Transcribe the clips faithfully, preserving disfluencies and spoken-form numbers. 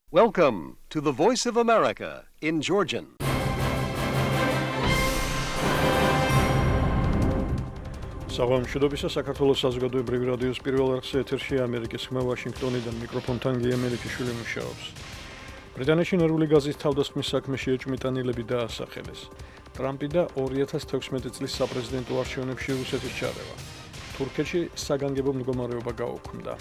Welcome to the Voice of America in Georgian. საღამოშობისა საქართველოს საზოგადოებრივი რადიოს პირველ არხზე ეთერშია ამერიკის ხმა ვაშინგტონიდან მიკროფონთან გია მელიქიშვილი მუშაობს. ბრიტანეთში ნერვული გაზის თავდასხმის საქმეში ეჭვმიტანილები დაასახელეს. ტრამპი და ორი ათას თექვსმეტი წლის საპრეზიდენტო არჩევნებში რუსეთის ჩარევა. თურქეთში საგანგებო მდგომარეობა გაუქმდა.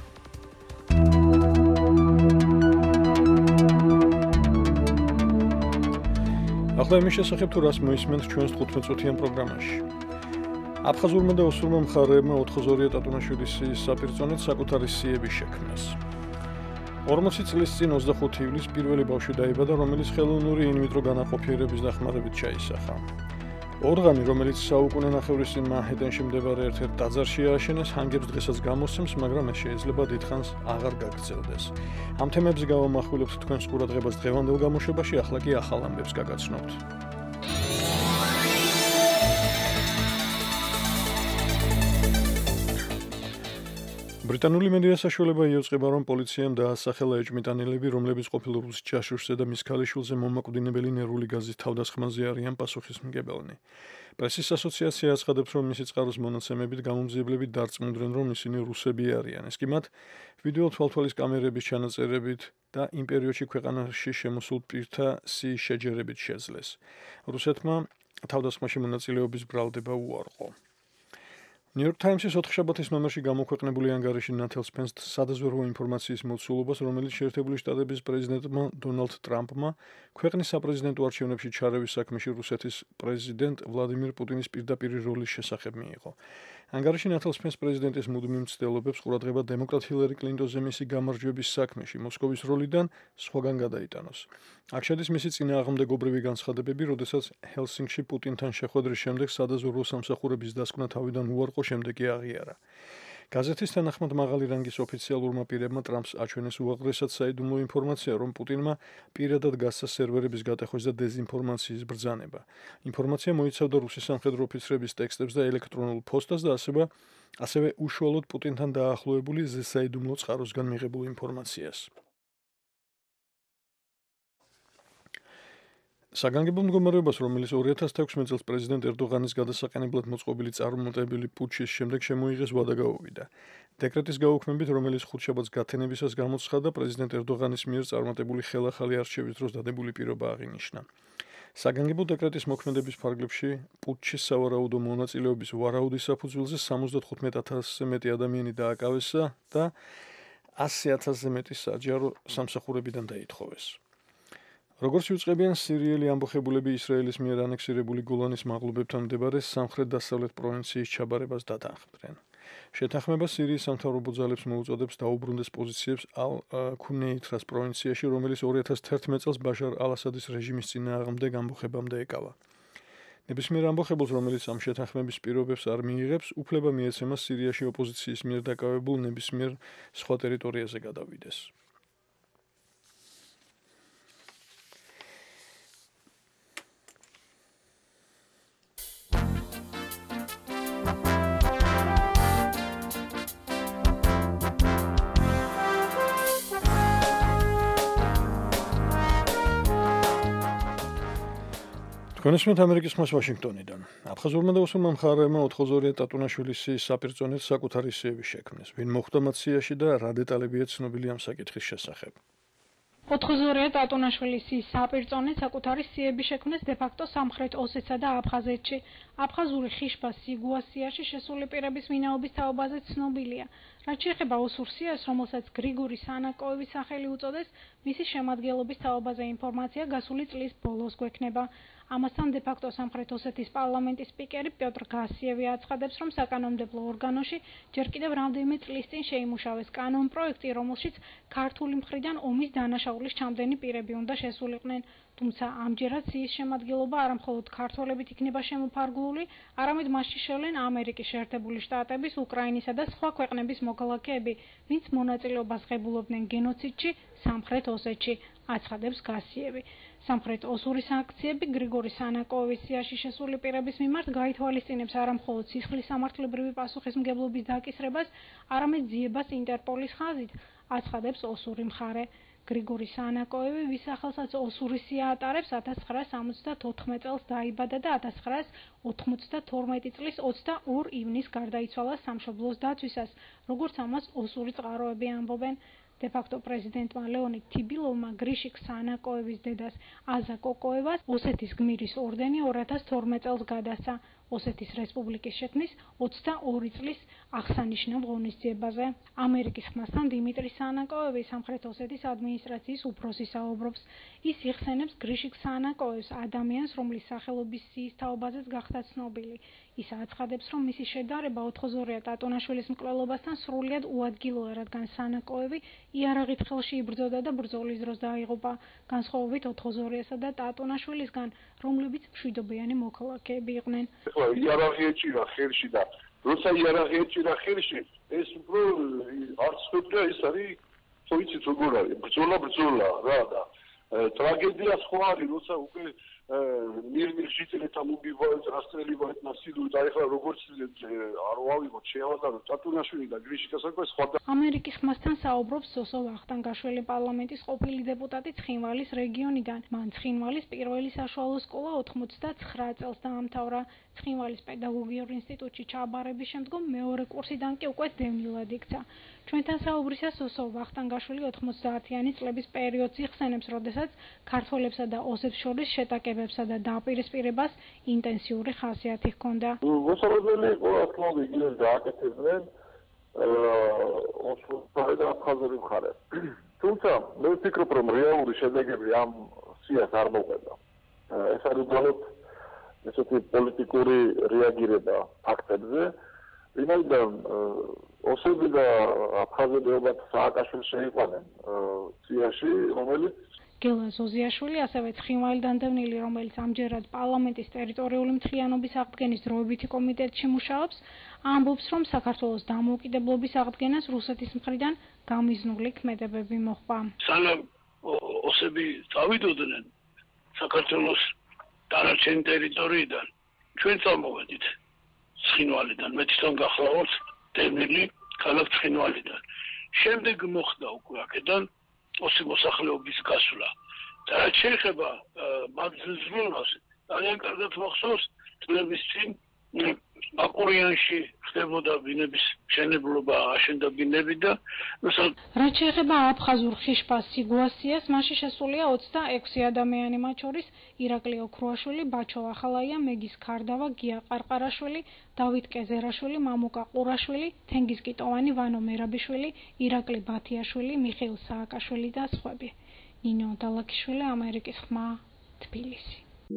ახლა იმის შესახებ თუ რას მოისმენთ ჩვენს თხუთმეტ წუთიან პროგრამაში. აფხაზურმა და ოსურმა მხარეებმა ოთხზორია ტატუნაშვილის სიის საპირწონედ საკუთარი სიები შექმნეს. ორმოცი წლის წინ ოცდახუთი ივლისს პირველი ბავშვი დაიბადა, რომელიც ხელოვნური ინვიტრო განაყოფიერების დახმარებით ჩაისახა. ორღანი, რომელიც საუკუნე ნახევრის წინ მანჰეტენში მდებარე ერთ-ერთ ტაძარში ააშენეს, ჰანგებს დღესაც გამოსცემს, მაგრამ ეს შეიძლება დიდხანს აღარ გაგრძელდეს. ამ თემებზე გავამახვილებთ თქვენს ყურადღებას დღევანდელ გამოშვებაში, ახლა კი ახალ ამბებს გაგაცნობთ. ბრიტანული მედია საშუალება იუწყება, რომ პოლიციამ დაასახელა ეჭვმიტანილები, რომლებიც ყოფილ რუს ჯაშუშზე და მის ქალიშვილზე მომაკვდინებელი ნერვული გაზის თავდასხმაზე არიან პასუხისმგებელნი. პრესის ასოციაცია აცხადებს, რომ მისი წყაროს მონაცემებით გამომძიებლები დარწმუნდნენ, რომ ისინი რუსები არიან. ეს კი მათ ვიდეო თვალთვალის კამერების ჩანაწერებით და იმ პერიოდში ქვეყანაში შემოსულ პირთა სიის შეჯერებით შეძლეს. რუსეთმა თავდასხმაში მონაწილეობის ბრალდება უარყო. New York Times-ის ოთხშაბათის ნომერში გამოქვეყნებული ანგარიში ნათელს ფენს სადაზვერვო ინფორმაციის მოცულობას, რომელიც შეერთებული შტატების პრეზიდენტმა დონალდ ტრამპმა ქვეყნის საპრეზიდენტო არჩევნებში ჩარევის საქმეში რუსეთის პრეზიდენტ ვლადიმირ პუტინის პირდაპირი როლის შესახებ მიიღო. ანგარიში ნათელს ფენს პრეზიდენტის მუდმივ მცდელობებს ყურადღება დემოკრატ ჰილარი კლინტონზე მისი გამარჯვების საქმეში, მოსკოვის როლიდან სხვაგან გადაიტანოს. აქ შედის მისი წინააღმდეგობრივი განცხადებები, როდესაც ჰელსინკში პუტინთან შეხვედრის შემდეგ სადაზვერვო სამსახურების დასკვნა თავიდან უარყო, შემდეგ კი აღიარა. გაზეთის თანახმად მაღალი რანგის ოფიციალურმა პირებმა ტრამპს აჩვენეს უაღრესად საიდუმლო ინფორმაცია, რომ პუტინმა პირადად გასცა სერვერების გატეხვის და დეზინფორმაციის ბრძანება. ინფორმაცია მოიცავდა რუსის სამხედრო ოფიცრების ტექსტებს და ელექტრონულ ფოსტას და ასევე ასევე უშუალოდ პუტინთან დაახლოებული ზესაიდუმლო წყაროსგან მიღებულ ინფორმაციას. საგანგებო მდგომარეობას, რომელიც ორი ათას თექვსმეტ წელს პრეზიდენტ ერდოღანის გადასაყენებლად მოწყობილი წარმომადგენელი პუჩის შემდეგ შემოიღეს ვადა გაუვიდა. დეკრეტის გაუქმებით, რომელიც ხუთშაბათს გათენებისას გამოცხადა, პრეზიდენტ ერდოღანის მიერ წარმატებული ხელახალი არჩევის დროს დადებული პირობა აღინიშნა. საგანგებო დეკრეტის მოქმედების ფარგლებში პუჩის სავარაუდო მონაწილეობის ვარაუდის საფუძველზე სამოცდათხუთმეტ ათასზე მეტი ადამიანი დააკავესა და ასი ათასზე მეტი საჯარო სამსახურებიდან დაითხოვეს. როგორც იუწყებიან სირიელი ამბოხებულები, ისრაელის მიერ ანექსირებული გოლანის მაღლობებთან მდებარე სამხრეთ-დასავლეთ პროვინციის ჩაბარებას დათანხმდნენ. შეთანხმება სირიის სამთავრობო ძალებს მოუწოდებს დაუბრუნდეს პოზიციებს ალ-ქუნეითრას პროვინციაში, რომელიც ორი ათას თერთმეტ წელს ბაშარ ალ-ასადის რეჟიმის წინააღმდეგ ამბოხებამდე ეკავა. ნებისმიერ ამბოხებულს, რომელიც ამ შეთანხმების პირობებს არ მიიღებს, უფლება მიეცემა სირიაში ოპოზიციის მიერ დაკავებულ ნებისმიერ სხვა ტერიტორიაზე გადავიდეს. თქვენესმეთ ამერიკის ხმას ვაშინგტონიდან. აფხაზურმა და ოსურმა მხარეებმა ოთხზორია ტატუნაშვილის სიის საპირწონედ საკუთარი სიები შექმნეს. ვინ მოხვდა მათ სიაში და რა დეტალებია ცნობილი ამ საკითხის შესახებ? ოთხზორია ტატუნაშვილის სიის საპირწონედ საკუთარი სიები შექმნეს დე-ფაქტო სამხრეთ ოსეთსა და აფხაზეთში. აფხაზური ხიშბა სიგუას სიაში შესული პირების ვინაობის თაობაზე ცნობილია. რაც შეეხება ოსურ სიას, რომელსაც გრიგორი სანაკოევის სახელი უწოდეს, მისი შემადგენლობის თაობაზე ინფორმაცია გასული წლის ბოლოს გვექნება. ამასთან დე-ფაქტო სამხრეთ ოსეთის პარლამენტის სპიკერი პიოტრ გასიევი აცხადებს, რომ საკანონმდებლო ორგანოში ჯერ კიდევ რამდენიმე წლის წინ შეიმუშავეს კანონპროექტი, რომელშიც ქართული მხრიდან ომის დანაშაულის ჩამდენი პირები უნდა შესულიყვნენ. თუმცა ამჯერად სიის შემადგენლობა არამხოლოდ ქართველებით იქნება შემოფარგლული, არამედ მასში შევლენ ამერიკის შეერთებული შტატების, უკრაინისა და სხვა ქვეყნების მოქალაქეები, ვინც მონაწილეობას ღებულობდნენ გენოციდში სამხრეთ ოსეთში, აცხადებს გასიევი. სამხრეთ ოსური სანქციები გრიგორი სანაკოევის სიაში შესული პირების მიმართ გაითვალისწინებს არამხოლოდ სისხლის სამართლებრივი პასუხისმგებლობის დაკისრებას, არამედ ძიებას ინტერპოლის ხაზით, აცხადებს ოსური მხარე. გრიგორი სანაკოევი, ვის სახელსაც ოსურისი ატარებს, ათას ცხრაას სამოცდათოთხმეტ წელს დაიბადა და ათას ცხრაას ოთხმოცდათორმეტი წლის ოცდაორ ივნისს გარდაიცვალა სამშობლოს დაცვისას, როგორც ამას ოსური წყაროები ამბობენ. დე-ფაქტო პრეზიდენტმა ლეონიდ თიბილოვმა გრიშიკ სანაკოევის დედას აზა კოკოევას ოსეთის გმირის ორდენი ორ ათას თორმეტ წელს გადასცა ოსეთის რესპუბლიკის შექმნის ოცდაორი წლის აღსანიშნავ ღონისძიებაზე. ამერიკის ხმასთან დიმიტრი სანაკოევი სამხრეთ ოსეთის ადმინისტრაციის უფროსი საუბრობს. ის იხსენებს გრიშიკ სანაკოევს, ადამიანს, რომლის სახელობის სიის თაობაზეც გახდა ცნობილი. ის აცხადებს, რომ მისი შედარება ოთხოზორია ტატონაშვილის მკვლელობასთან სრულიად უადგილოა, რადგან სანაკოევი იარაღით ხელში იბრძოდა და ბრძოლის დროს დაიღუპა, განსხვავებით ოთხოზორიასა და ტატონაშვილისგან, რომლებიც მშვიდობიანი მოქალაქეები იყვნენ. იარაღი ეჭირა ხელში და როცა იარაღი ეჭირა ხელში, ეს უფრო არც ხდება, ეს არის თოიცით როგორ არის, ბრძოლა ბრძოლა რა და ტრაგედია სხვა არის, როცა უკვე მირმირ ჟიტელეთა მოგივაეთ, რასტრელიվაეთ ნასილური და ეხლა როგორც არ ვავიღოთ, შეავადაროთ ტატუნაშვილი და გრიშიკ სანაკოევი სხვა. ამერიკის ხმასთან საუბრობს სოსო ვახტანგაშვილი, პარლამენტის ყოფილი დეპუტატი ცხინვალის რეგიონიდან. მან ცხინვალის პირველი საშუალო სკოლა ოთხმოცდაცხრა წელს დაამთავრა. ცხინვალის პედაგოგიურ ინსტიტუტში ჩაბარების შემდგომ მეორე კურსიდან კი უკვე დევნილად იქცა. ჩვენთან საუბრისას სოსო ვახტანგაშვილი ოთხმოცდაათიანი წლების პერიოდს იხსენებს, როდესაც ქართველებსა და ოსებს შორის შეტაკებებსა და დაპირისპირებას ინტენსიური ხასიათი ჰქონდა. მოსალოდნელი ყველა თქმა იგი დააკეთებდნენ ოსური და აფხაზური მხარე. თუმცა მე ვფიქრობ, რომ რეალური შედეგები ამ სიას არ მოყვება. ეს არის უბრალოდ ესეთი პოლიტიკური რეაგირება ფაქტებზე, ვინაიდან ოსები და აფხაზები ალბათ სააკაშვილს შეიყვანენ სიაში, რომელიც გელა ზოზიაშვილი, ასევე ცხინვალი დანდევნილი, რომელიც ამჯერად პარლამენტის ტერიტორიული მთლიანობის აღდგენის დროებითი კომიტეტში მუშაობს, ამბობს, რომ საქართველოს დამოუკიდებლობის აღდგენას რუსეთის მხრიდან გამიზნული ქმედებები მოჰყვა. სანამ ოსები წავიდოდნენ საქართველოს დანარჩენი ტერიტორიიდან, ჩვენ წამოვედით ცხინვალიდან, მე თვითონ გახლავთ დევნილი ქალაქ ცხინვალიდან. შემდეგ მოხდა უკვე აქედან ოსი მოსახლეობის გასვლა. და რაც შეეხება მაგზნულობას, ძალიან კარგად მახსოვს, წლების წინ აკურიანში ხდებოდა ბინების მშენებლობა, აშენდა ბინები და რაც შეეხება აფხაზურ ხიშბას სიგუასიას, მასში შესულია ოცდაექვსი ადამიანი, მათ შორის ირაკლი ოქრუაშვილი, ბაჩო ახალაია, მეგის ქარდავა, გია ყარყარაშვილი, დავით კეზერაშვილი, მამუკა ყურაშვილი, თენგიზ კიტოვანი, ვანო მერაბიშვილი, ირაკლი ბათიაშვილი, მიხეილ სააკაშვილი და სხვები. ნინო დალაკიშვილი, ამერიკის ხმა, თბილისი.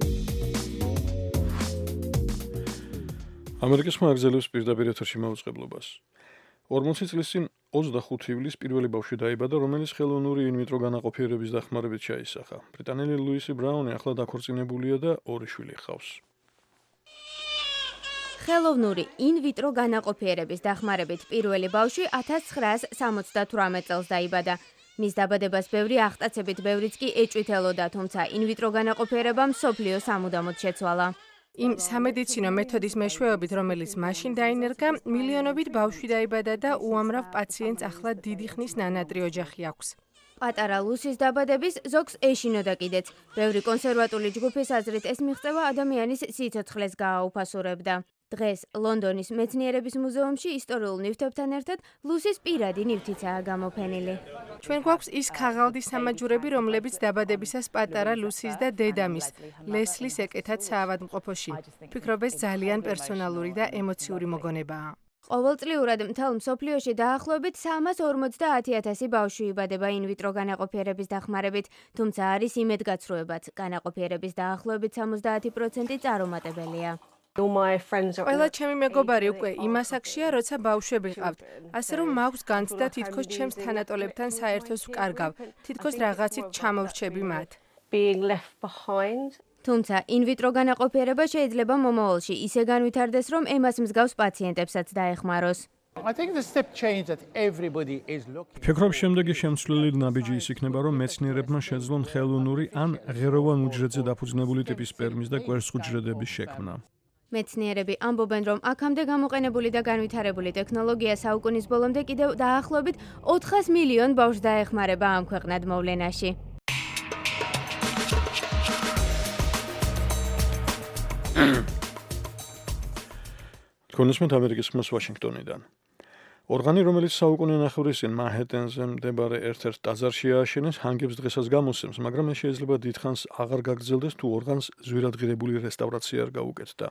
ამერიკის ხმა აგზელებს პირდაპირ ეთერში მაუწყებლობას. ორმოცი წლის წინ ოცდახუთი ივლისს პირველი ბავშვი დაიბადა, რომელიც ხელოვნური ინვიტრო განაყოფიერების დახმარებით ჩაისახა. ბრიტანელი ლუისი ბრაუნი ახლა დაქორწინებულია და ორი შვილი ჰყავს. ხელოვნური ინვიტრო განაყოფიერების დახმარებით პირველი ბავშვი ათას ცხრაას სამოცდათვრამეტ წელს დაიბადა. მის დაბადებას ბევრი აღტაცებით ბევრიც კი ეჭვითელოდა, თუმცა ინვიტრო განაყოფიერება მსოფლიო სამუდამოდ შეცვალა. იმ სამედიცინო მეთოდის მეშვეობით, რომელიც მაშინ დაინერგა, მილიონობით ბავშვი დაიბადა და უამრავ პაციენტს ახლა დიდი ხნის ნანატრი ოჯახი აქვს. პატარა ლუსის დაბადების ზოგს ეშინოდა კიდეც. ბევრი კონსერვატული ჯგუფის აზრით ეს მიღწევა ადამიანის სიცოცხლეს გააუფასურებდა. დღეს ლონდონის მეცნიერების მუზეუმში ისტორიულ ნივთებთან ერთად ლუსის პირადი ნივთიცაა გამოფენილი. ჩვენ გვაქვს ის ქაღალდის სამაჯურები, რომლებიც დაბადებისას პატარა ლუსის და დედამის, ლესლის ეკეთათ საავადმყოფოში. ვფიქრობ, ეს ძალიან პერსონალური და ემოციური მოგონებაა. ყოველწლიურად მთელ მსოფლიოში დაახლოებით სამას ორმოცდაათი ათასი ბავშვი იბადება ინვიტრო განაყოფიერების დახმარებით, თუმცა არის იმედგაცრუებაც, განაყოფიერების დაახლოებით სამოცდაათი პროცენტი წარუმატებელია. ყველა ჩემი მეგობარი უკვე იმ ასაკშია, როცა ბავშვები ყავთ. ასე რომ მაქვს განცდა თითქოს ჩემს თანატოლებთან საერთოს ვკარგავ, თითქოს რაღაცით ჩამოვრჩები მათ. თუმცა ინვიტრო განაყოფიერება შეიძლება მომავალში ისე განვითარდეს, რომ ემას მსგავს პაციენტებსაც დაეხმაროს. ფიქრობ, შემდეგი შემცვლელი ნაბიჯი ის იქნება, რომ მეცნიერებმა შეძლონ ხელოვნური ან ღეროვან უჯრედზე დაფუძნებული ტიპის სპერმის და კვერცხუჯრედების შექმნა. მეცნიერები ამბობენ, რომ აქამდე გამოყენებული და განვითარებული ტექნოლოგია საუკუნის ბოლომდე კიდევ დაახლოებით ოთხას მილიონ ბავშვს დაეხმარება ამ ქვეყნად მოვლენაში. კონსმეთ ამერიკის ხმას ვაშინგტონიდან. ორღანი, რომელიც საუკუნე ნახევრის წინ მანჰეტენზე მდებარე ერთ-ერთ ტაძარში ააშენეს, ჰანგებს დღესაც გამოსცემს, მაგრამ ეს შეიძლება დიდხანს აღარ გაგრძელდეს, თუ ორღანს ზვირადღირებული რესტავრაცია არ გაუკეთდა.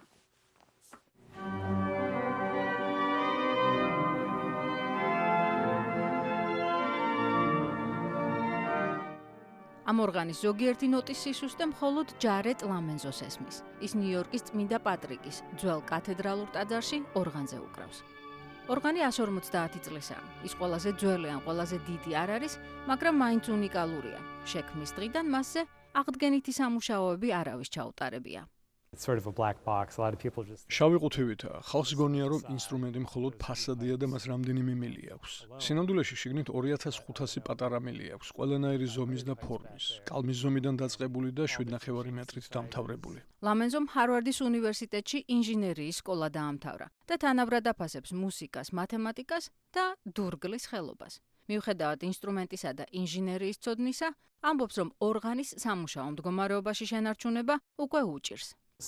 ამ ორღანის ზოგიერთი ნოტის სისუსტე მხოლოდ ჯარეტ ლამენზოს ესმის. ის ნიუ-იორკის წმინდა პატრიკის ძველ კათედრალურ ტაძარში ორღანზე უკრავს. ორღანი εκατს ორმოცდაათი წლისაა. ის ყველაზე ძველი ან ყველაზე დიდი არ არის, მაგრამ მაინც უნიკალურია. შექმნის დღიდან მასზე აღდგენითი სამუშაოები არავის ჩაუტარებია. შავი ყუთივითაა. ხალხს გონია, რომ ინსტრუმენტი მხოლოდ ფასადია და მას რამდენიმე მილი აქვს. სინამდვილეში შიგნით ორი ათას ხუთასი პატარა მილი აქვს, ყველანაირი ზომის და ფორმის. კალმის ზომიდან დაწყებული და შვიდ ნახევარი მეტრით დამთავრებული. ლამენზომ ჰარვარდის უნივერსიტეტში ინჟინერიის სკოლა დაამთავრა და თანაბრად აფასებს მუსიკას, მათემატიკას და დურგლის ხელობას. მიუხედავად ინსტრუმენტისა და ინჟინერიის ცოდნისა, ამბობს, რომ ორღანის სამუშაო მდგომარეობაში შენარჩუნება უკვე უჭირს.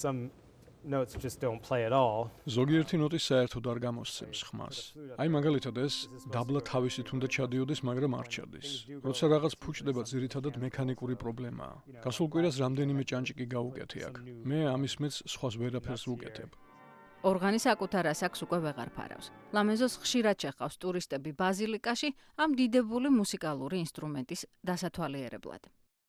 ზოგიერთი ნოტი საერთოდ არ გამოსცემს ხმას. აი მაგალითად ეს დაბლა თავისით უნდა ჩადიოდეს, მაგრამ არ ჩადის. როცა რაღაც ფუჭდება, ძირითადად მექანიკური პრობლემაა. გასულ კვირას რამდენიმე ჭანჭიკი გაუკეთე აქ. მე ამის მეც სხვას ვერაფერს ვუკეთებ. ორღანი საკუთარ ასაკს უკვე ვეღარ ფარავს. ლამენზოს ხშირად შეჰყავს ტურისტები ბაზილიკაში ამ დიდებული მუსიკალური ინსტრუმენტის დასათვალიერებლად.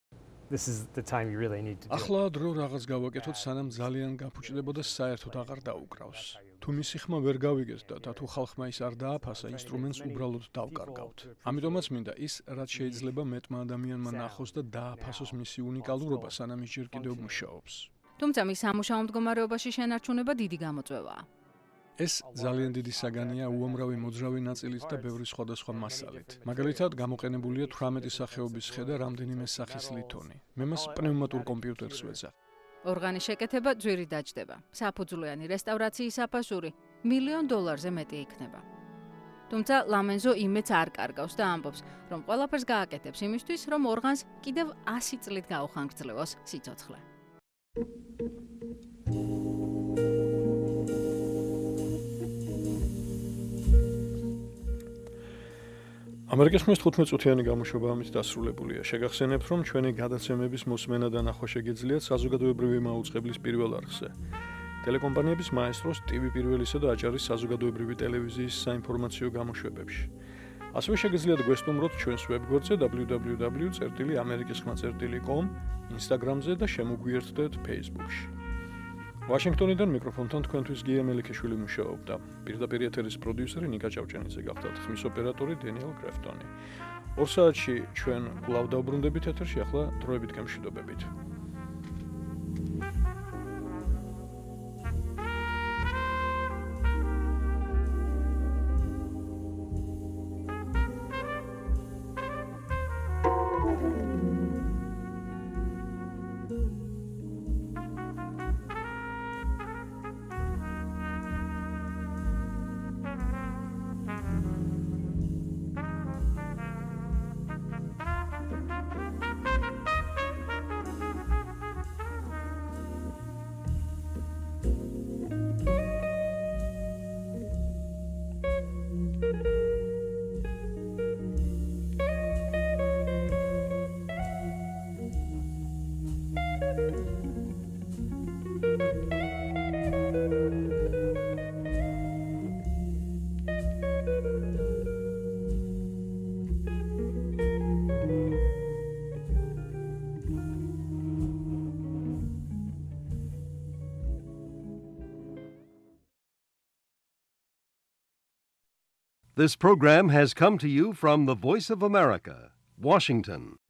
ახლა დრო რაღაც გავაკეთოთ, სანამ ძალიან გაფუჭდება და საერთოდ აღარ დაუკრავს. თუ მისი ხმა ვერ გავიგეთ და თუ ხალხმა ის არ დააფასა, ინსტრუმენტს უბრალოდ დავკარგავთ. ამიტომაც მინდა ის, რაც შეიძლება მეტმა ადამიანმა ნახოს და დააფასოს მისი უნიკალურობა, სანამ ის ჯერ კიდევ მუშაობს. თუმცა მის სამუშაო მდგომარეობაში შენარჩუნება დიდი გამოწვევაა. ეს ძალიან დიდი საგანია უამრავი მოძრავი ნაწილით და ბევრი სხვადასხვა მასალით. მაგალითად, გამოყენებულია თვრამეტი სახეობის ხე და რამდენიმე სახის ლითონი. მე მას პნევმატურ კომპიუტერს ვეძახ. ორღანის შეკეთება ძვირი დაჯდება. საფუძვლიანი რესტავრაციის საფასური მილიონ დოლარზე მეტი იქნება. თუმცა ლამენზო იმედს არ კარგავს და ამბობს, რომ ყველაფერს გააკეთებს იმისთვის, რომ ორღანს კიდევ ასი წლით გაუხანგრძლივოს სიცოცხლე. ამერიკის ხმის თხუთმეტ წუთიანი გამოშვება ამით დასრულებულია. შეგახსენებთ, რომ ჩვენი გადაცემების მოსმენა და ნახვა შეგიძლიათ საზოგადოებრივი მაუწყებლის პირველ არხზე. ტელეკომპანიების მაესტროს, ტივი პირველისა და აჭარის საზოგადოებრივი ტელევიზიის საინფორმაციო გამოშვებებში. ასევე შეგიძლიათ გვესტუმროთ ჩვენს ვებგვერდზე დაბლიუ დაბლიუ დაბლიუ წერტილი ამერიკის ხმა წერტილი კომ, ინსტაგრამზე და შემოგვიერთდეთ ფეისბუქში. ვაშინგტონიდან მიკროფონთან თქვენთვის გია მელიქიშვილი მუშაობდა. პირდაპირ ეთერის პროდიუსერი ნიკა ჭავჭანიძე გახდათ, ხმის ოპერატორი დენიელ კრეფტონი. ორ საათში ჩვენ კვლავ დავბრუნდებით ეთერში, ახლა დროებით გემშვიდობებით. This program has come to you from the Voice of America, Washington.